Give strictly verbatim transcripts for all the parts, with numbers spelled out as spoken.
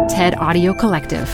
TED Audio Collective.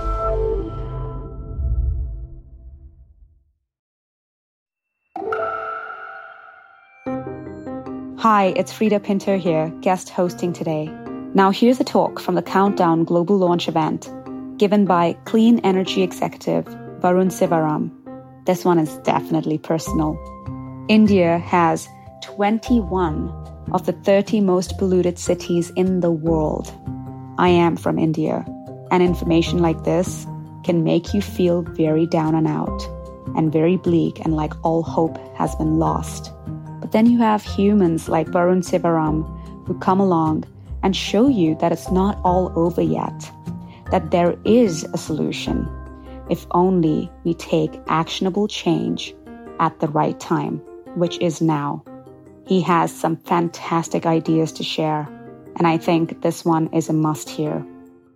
Hi, it's Frida Pinter here, guest hosting today. Now here's a talk from the Countdown Global Launch event, given by Clean Energy Executive Varun Sivaram. This one is definitely personal. India has twenty-one of the thirty most polluted cities in the world. I am from India, and information like this can make you feel very down and out, and very bleak and like all hope has been lost. But then you have humans like Varun Sivaram who come along and show you that it's not all over yet, that there is a solution, if only we take actionable change at the right time, which is now. He has some fantastic ideas to share, and I think this one is a must hear.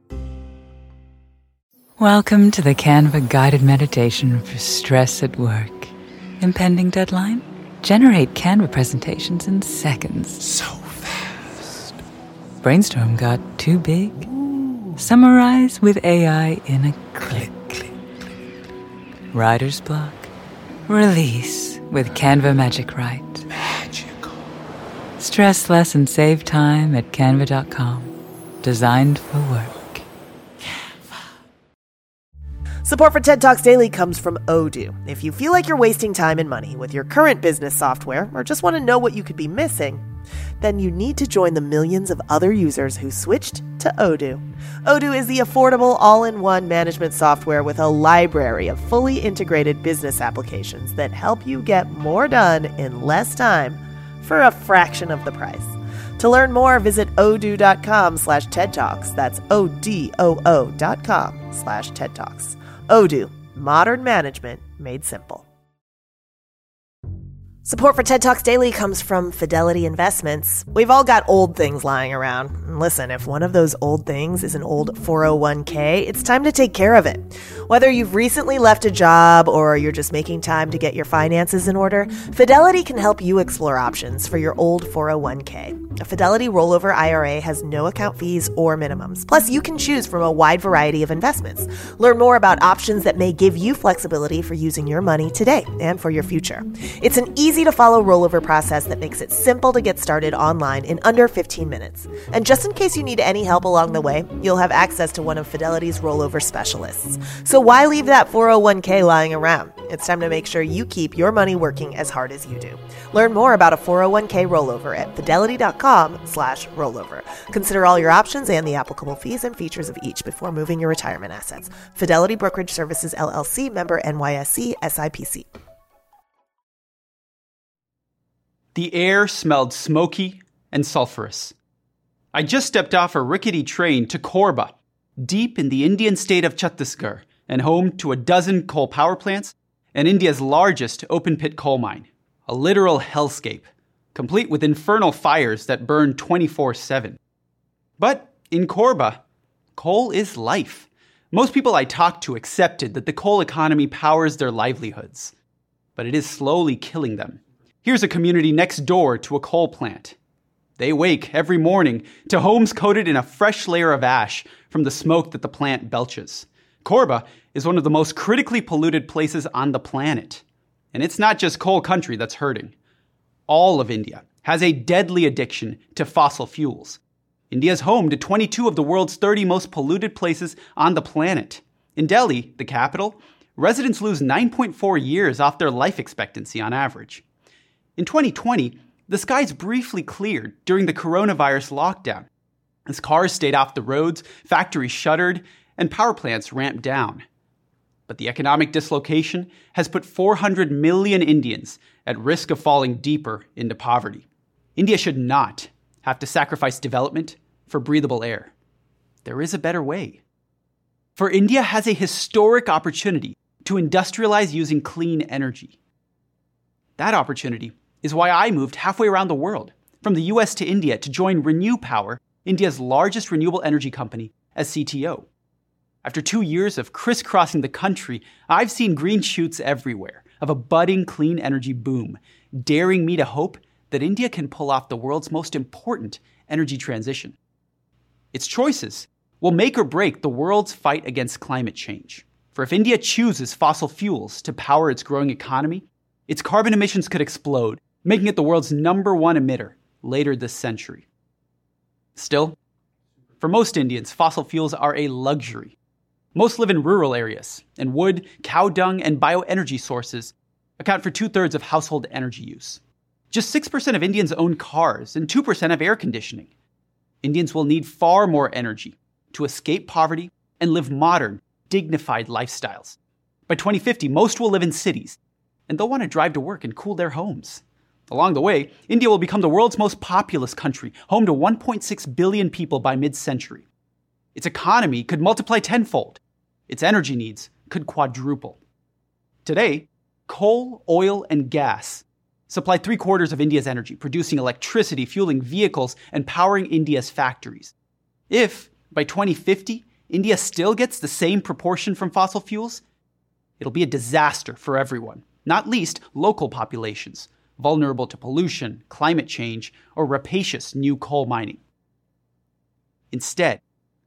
Welcome to the Canva guided meditation for stress at work. Impending deadline? Generate Canva presentations in seconds. So fast. Brainstorm got too big? Ooh. Summarize with A I in a click. click, click. Writer's block? Release with Canva Magic Write. Magical. Stress less and save time at canva dot com. Designed for work. Support for TED Talks Daily comes from Odoo. If you feel like you're wasting time and money with your current business software, or just want to know what you could be missing, then you need to join the millions of other users who switched to Odoo. Odoo is the affordable all-in-one management software with a library of fully integrated business applications that help you get more done in less time for a fraction of the price. To learn more, visit odoo.com slash TED Talks. That's O-D-O-O dot com slash TED Talks. Odoo, modern management made simple. Support for TED Talks Daily comes from Fidelity Investments. We've all got old things lying around. And listen, if one of those old things is an old four oh one k, it's time to take care of it. Whether you've recently left a job or you're just making time to get your finances in order, Fidelity can help you explore options for your old four oh one k. A Fidelity rollover I R A has no account fees or minimums. Plus, you can choose from a wide variety of investments. Learn more about options that may give you flexibility for using your money today and for your future. It's an easy to follow rollover process that makes it simple to get started online in under fifteen minutes. And just in case you need any help along the way, you'll have access to one of Fidelity's rollover specialists. So why leave that four oh one k lying around? It's time to make sure you keep your money working as hard as you do. Learn more about a four oh one k rollover at fidelity.com slash rollover. Consider all your options and the applicable fees and features of each before moving your retirement assets. Fidelity Brokerage Services, L L C, member N Y S E, S I P C. The air smelled smoky and sulfurous. I just stepped off a rickety train to Korba, deep in the Indian state of Chhattisgarh, and home to a dozen coal power plants and India's largest open-pit coal mine. A literal hellscape, complete with infernal fires that burn twenty-four seven. But in Korba, coal is life. Most people I talked to accepted that the coal economy powers their livelihoods, but it is slowly killing them. Here's a community next door to a coal plant. They wake every morning to homes coated in a fresh layer of ash from the smoke that the plant belches. Korba is one of the most critically polluted places on the planet. And it's not just coal country that's hurting. All of India has a deadly addiction to fossil fuels. India is home to twenty-two of the world's thirty most polluted places on the planet. In Delhi, the capital, residents lose nine point four years off their life expectancy on average. In twenty twenty, the skies briefly cleared during the coronavirus lockdown, as cars stayed off the roads, factories shuttered, and power plants ramped down. But the economic dislocation has put four hundred million Indians at risk of falling deeper into poverty. India should not have to sacrifice development for breathable air. There is a better way. For India has a historic opportunity to industrialize using clean energy. That opportunity is why I moved halfway around the world, from the U S to India, to join Renew Power, India's largest renewable energy company, as C T O. After two years of crisscrossing the country, I've seen green shoots everywhere of a budding clean energy boom, daring me to hope that India can pull off the world's most important energy transition. Its choices will make or break the world's fight against climate change. For if India chooses fossil fuels to power its growing economy, its carbon emissions could explode, making it the world's number one emitter later this century. Still, for most Indians, fossil fuels are a luxury. Most live in rural areas, and wood, cow dung, and bioenergy sources account for two-thirds of household energy use. Just six percent of Indians own cars, and two percent have air conditioning. Indians will need far more energy to escape poverty and live modern, dignified lifestyles. By twenty fifty, most will live in cities, and they'll want to drive to work and cool their homes. Along the way, India will become the world's most populous country, home to one point six billion people by mid-century. Its economy could multiply tenfold. Its energy needs could quadruple. Today, coal, oil, and gas supply three-quarters of India's energy, producing electricity, fueling vehicles, and powering India's factories. If, by twenty fifty, India still gets the same proportion from fossil fuels, it'll be a disaster for everyone, not least local populations, vulnerable to pollution, climate change, or rapacious new coal mining. Instead,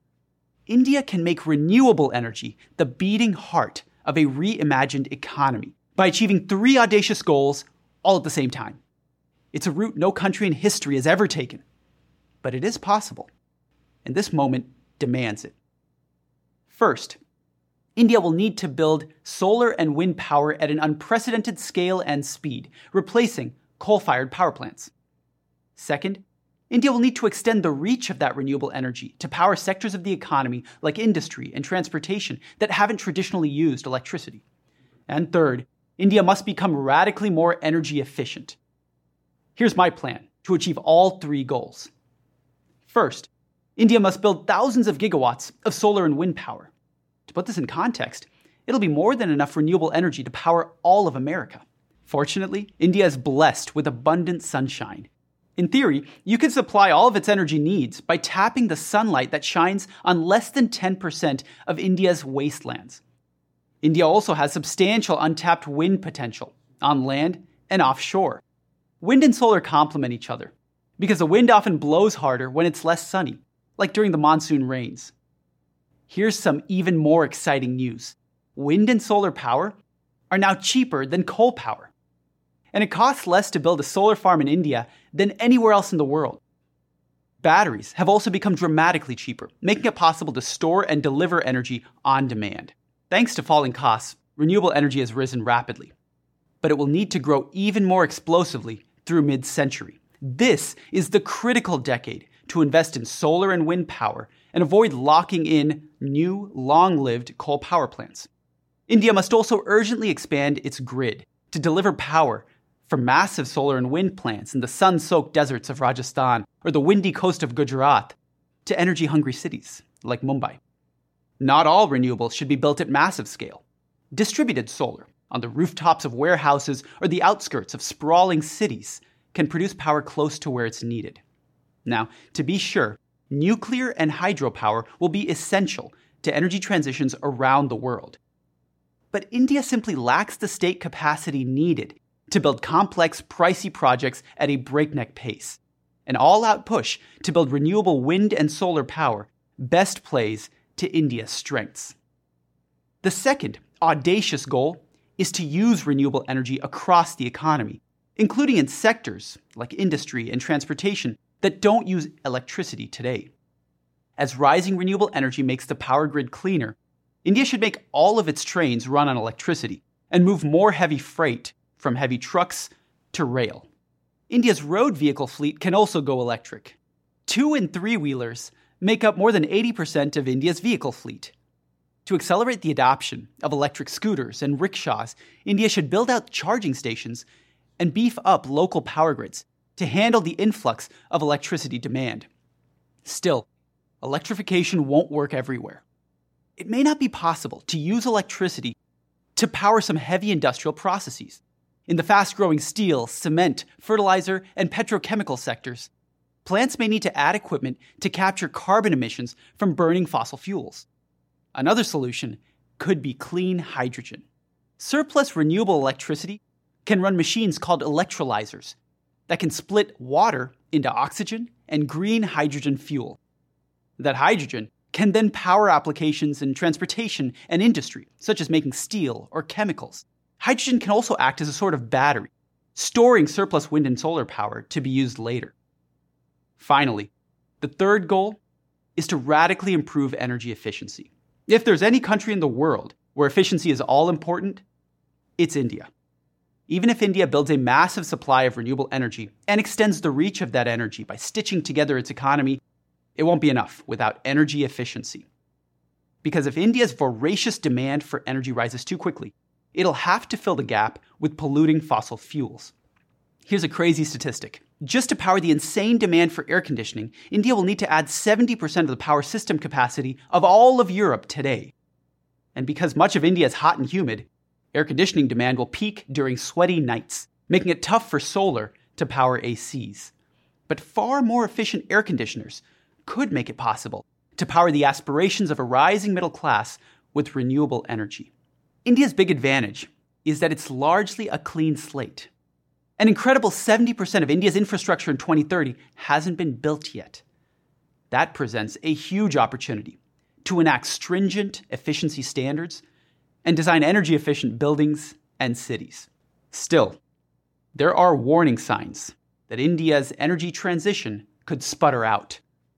India can make renewable energy the beating heart of a reimagined economy by achieving three audacious goals all at the same time. It's a route no country in history has ever taken, but it is possible, and this moment demands it. First, India will need to build solar and wind power at an unprecedented scale and speed, replacing coal-fired power plants. Second, India will need to extend the reach of that renewable energy to power sectors of the economy like industry and transportation that haven't traditionally used electricity. And third, India must become radically more energy efficient. Here's my plan to achieve all three goals. First, India must build thousands of gigawatts of solar and wind power. To put this in context, it'll be more than enough renewable energy to power all of America. Fortunately, India is blessed with abundant sunshine. In theory, you can supply all of its energy needs by tapping the sunlight that shines on less than ten percent of India's wastelands. India also has substantial untapped wind potential on land and offshore. Wind and solar complement each other because the wind often blows harder when it's less sunny, like during the monsoon rains. Here's some even more exciting news. Wind and solar power are now cheaper than coal power. And it costs less to build a solar farm in India than anywhere else in the world. Batteries have also become dramatically cheaper, making it possible to store and deliver energy on demand. Thanks to falling costs, renewable energy has risen rapidly. But it will need to grow even more explosively through mid-century. This is the critical decade to invest in solar and wind power and avoid locking in new, long-lived coal power plants. India must also urgently expand its grid to deliver power from massive solar and wind plants in the sun-soaked deserts of Rajasthan or the windy coast of Gujarat to energy-hungry cities like Mumbai. Not all renewables should be built at massive scale. Distributed solar on the rooftops of warehouses or the outskirts of sprawling cities can produce power close to where it's needed. Now, to be sure, nuclear and hydropower will be essential to energy transitions around the world. But India simply lacks the state capacity needed to build complex, pricey projects at a breakneck pace. An all-out push to build renewable wind and solar power best plays to India's strengths. The second audacious goal is to use renewable energy across the economy, including in sectors like industry and transportation that don't use electricity today. As rising renewable energy makes the power grid cleaner, India should make all of its trains run on electricity and move more heavy freight from heavy trucks to rail. India's road vehicle fleet can also go electric. Two and three-wheelers make up more than eighty percent of India's vehicle fleet. To accelerate the adoption of electric scooters and rickshaws, India should build out charging stations and beef up local power grids to handle the influx of electricity demand. Still, electrification won't work everywhere. It may not be possible to use electricity to power some heavy industrial processes. In the fast-growing steel, cement, fertilizer, and petrochemical sectors, plants may need to add equipment to capture carbon emissions from burning fossil fuels. Another solution could be clean hydrogen. Surplus renewable electricity can run machines called electrolyzers that can split water into oxygen and green hydrogen fuel. That hydrogen can then power applications in transportation and industry, such as making steel or chemicals. Hydrogen can also act as a sort of battery, storing surplus wind and solar power to be used later. Finally, the third goal is to radically improve energy efficiency. If there's any country in the world where efficiency is all important, it's India. Even if India builds a massive supply of renewable energy and extends the reach of that energy by stitching together its economy, it won't be enough without energy efficiency. Because if India's voracious demand for energy rises too quickly, it'll have to fill the gap with polluting fossil fuels. Here's a crazy statistic. Just to power the insane demand for air conditioning, India will need to add seventy percent of the power system capacity of all of Europe today. And because much of India is hot and humid, air conditioning demand will peak during sweaty nights, making it tough for solar to power A Cs. But far more efficient air conditioners could make it possible to power the aspirations of a rising middle class with renewable energy. India's big advantage is that it's largely a clean slate. An incredible seventy percent of India's infrastructure in twenty thirty hasn't been built yet. That presents a huge opportunity to enact stringent efficiency standards and design energy-efficient buildings and cities. Still, there are warning signs that India's energy transition could sputter out.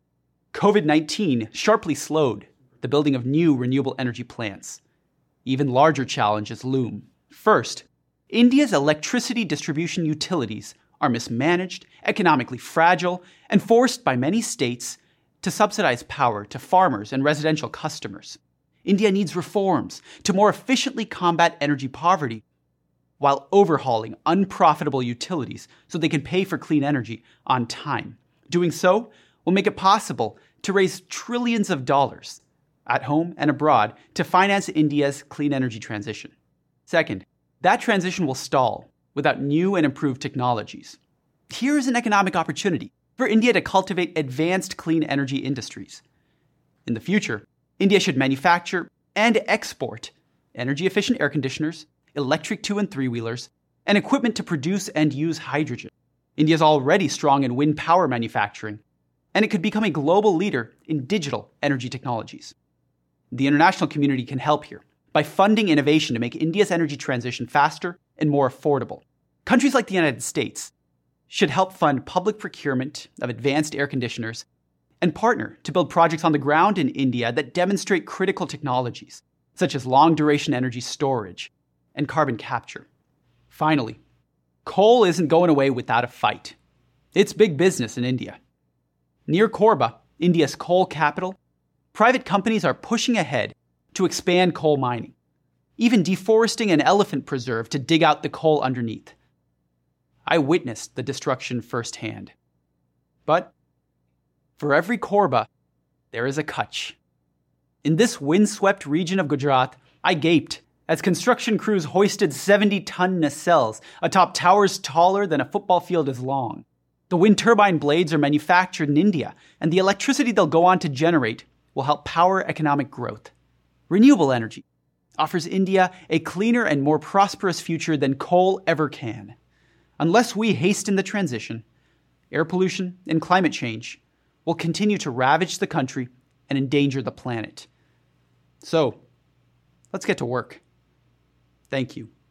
covid nineteen sharply slowed the building of new renewable energy plants. Even larger challenges loom. First, India's electricity distribution utilities are mismanaged, economically fragile, and forced by many states to subsidize power to farmers and residential customers. India needs reforms to more efficiently combat energy poverty while overhauling unprofitable utilities so they can pay for clean energy on time. Doing so will make it possible to raise trillions of dollars at home and abroad to finance India's clean energy transition. Second, that transition will stall without new and improved technologies. Here is an economic opportunity for India to cultivate advanced clean energy industries. In the future, India should manufacture and export energy-efficient air conditioners, electric two- and three-wheelers, and equipment to produce and use hydrogen. India is already strong in wind power manufacturing, and it could become a global leader in digital energy technologies. The international community can help here by funding innovation to make India's energy transition faster and more affordable. Countries like the United States should help fund public procurement of advanced air conditioners and partner to build projects on the ground in India that demonstrate critical technologies, such as long-duration energy storage and carbon capture. Finally, coal isn't going away without a fight. It's big business in India. Near Korba, India's coal capital, private companies are pushing ahead to expand coal mining, even deforesting an elephant preserve to dig out the coal underneath. I witnessed the destruction firsthand. But for every Korba, there is a Kutch. In this windswept region of Gujarat, I gaped as construction crews hoisted seventy-ton nacelles atop towers taller than a football field is long. The wind turbine blades are manufactured in India, and the electricity they'll go on to generate will help power economic growth. Renewable energy offers India a cleaner and more prosperous future than coal ever can. Unless we hasten the transition, air pollution and climate change will continue to ravage the country and endanger the planet. So, let's get to work. Thank you.